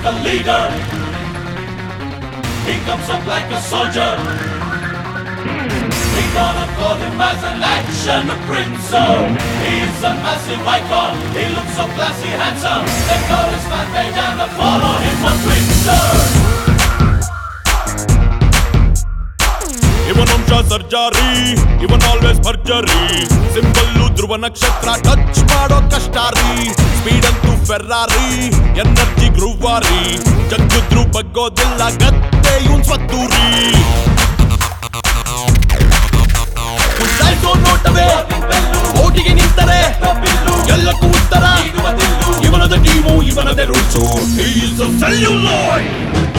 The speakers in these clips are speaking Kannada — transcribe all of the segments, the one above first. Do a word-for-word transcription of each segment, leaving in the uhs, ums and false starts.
a leader. He comes up like a soldier. We gonna call him as an action prince. Oh, he's a massive icon. He looks so classy, handsome. They call his fan page and they follow him on Twitter. ಇವನ್ ವಂಶ ಸರ್ಜಾರಿ, ಇವನ್ ಆಲ್ವೇಸ್ ಭರ್ಜರಿ. ಸಿಂಬಲ್ಲು ಧ್ರುವ ನಕ್ಷತ್ರ ಟಚ್ ಮಾಡೋ ಕಷ್ಟಾರಿ. ಸ್ಪೀಡ್ ಅಂತೂ ಫೆರ್ರಾರಿ, ಎನರ್ಜಿ ಗ್ರೂವಾರಿ. ಜಗ್ಗಿದ್ರು ಬಗ್ಗೋದಿಲ್ಲ ಗತ್ತೆ ಇವನ್ ಸ್ವತ್ತೂರಿ. ನೋಟವೇ ಓಟಿಗೆ ನಿಂತರೆ ಎಲ್ಲಕ್ಕೂ ಉತ್ತರ. ಇವನದ ಟೀಮು, ಇವನದೇ rules. He is a celluloid.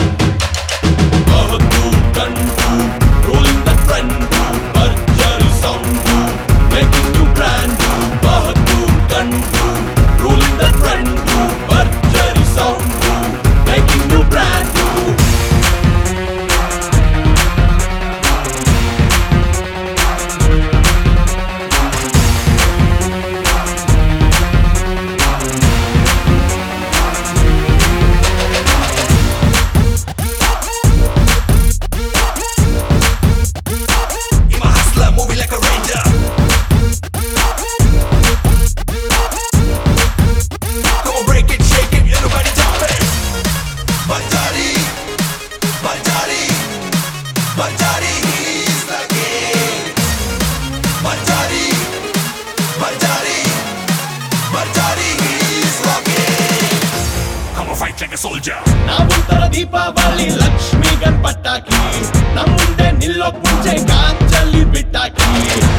ಮಹತ್ತು ಕಂಡು rolling the trend, ಭರ್ಜರಿ sound, making you brand. ಮಹತ್ತು ಕಂಡು rolling the trend, ಭರ್ಜರಿ sound, making you brand. ನಾವಂತರ ದೀಪಾವಳಿ ಲಕ್ಷ್ಮಿ ಗನ್ ಪಟಾಕಿ. ನಮ್ಮ ಮುಂದೆ ನಿಲ್ಲೋಕ್ ಮುಂಚೆ ಕಾಂಚಲ್ಲಿ ಬಿಟ್ಟಾಕಿ.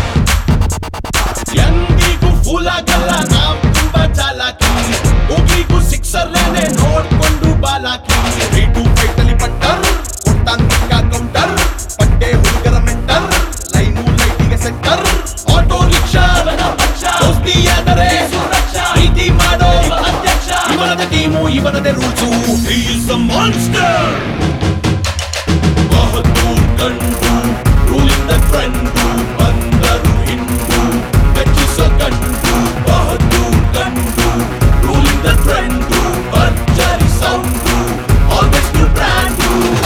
ಎಂದಿಗೂ ಫೂಲ್ ಆಗಲ್ಲ ನಾವ್ ತುಂಬಾ ಚಾಲಾಕಿ. ಹೋಗಿಗೂ ಸಿಕ್ಸರ್ ಲೇನೆ ನೋಡ್ಕೊಂಡು ಬಾಲಾಕಿ. ತ್ರೀ ಟು ಫೈಟ್ ಅಲ್ಲಿ ಪಟ್ಟರ್ ಕೊಟ್ಟಾಂತಿಕ ಕೌಂಟರ್. ಪಟ್ಟೆ ಹುಡುಗರ ಮೆಂಟರ್, ಲೈನು ಲೈಟಿಗೆ ಸೆಂಟರ್. ಆಟೋ ರಿಕ್ಷಾ ದೋಸ್ತಿಯಾದರೆ ಪ್ರೀತಿ ಮಾಡೋ ಅಧ್ಯಕ್ಷ. ಇವನದ ಟೀಮು, ಇವನದೇ rules. He is a monster. ಮಹತ್ತು ಕಂಡು ರೂಲಿಂಗ್ ದ ಟ್ರೆಂಡ್, ಬಂದರು ಹಿಂಡು ಮೆಚ್ಚಿಸ ಕಂಡು. ಮಹತ್ತು ಕಂಡು ರೂಲಿಂಗ್ ದ ಟ್ರೆಂಡ್, ಭರ್ಜರಿ ಸೌಂಡು, ಆಲ್ವೇಸ್ ನ್ಯೂ ಬ್ರ್ಯಾಂಡ್.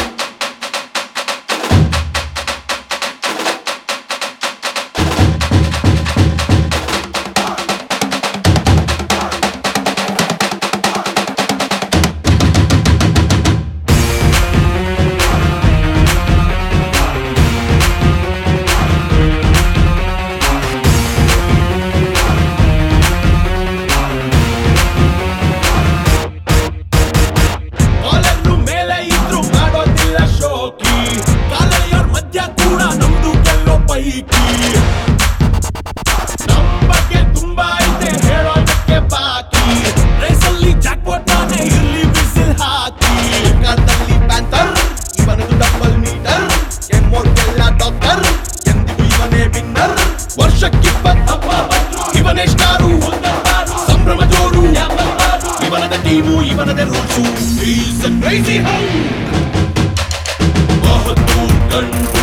ನಮ್ ಬಗ್ಗೆ ತುಂಬಾ ಇದೆ ಹೇಳೋದಕ್ಕೆ ಬಾಕಿ. ರೇಸಲ್ಲಿ ಜಾಕ್ಪಾಟ್ ನಾನೇ ಇರ್ಲಿ ಬಿಸಿಲ್ ಹಾಕಿ. ಕಾಲದಲ್ಲಿ ಪ್ಯಾಂಥರ್, ಇವನದು ಡಬಲ್ ಮೀಟರ್. ಎಮ್ಮೋರ್ಗೆಲ್ಲ ಡಾಕ್ಟರ್, ಎಂದಿಗೂ ಇವನೇ ವಿನ್ನರ್. ವರ್ಷಕ್ಕಿಪ್ಪತ್ತು ಹಬ್ಬ ಇವನೇ ಸ್ಟಾರು, ಸಂಭ್ರಮ ಜೋರು. ಇವನದ ಟೀಮು, ಇವನದೇ rules. He is a crazy hound. ಮಹತ್ತು ಕಂಡು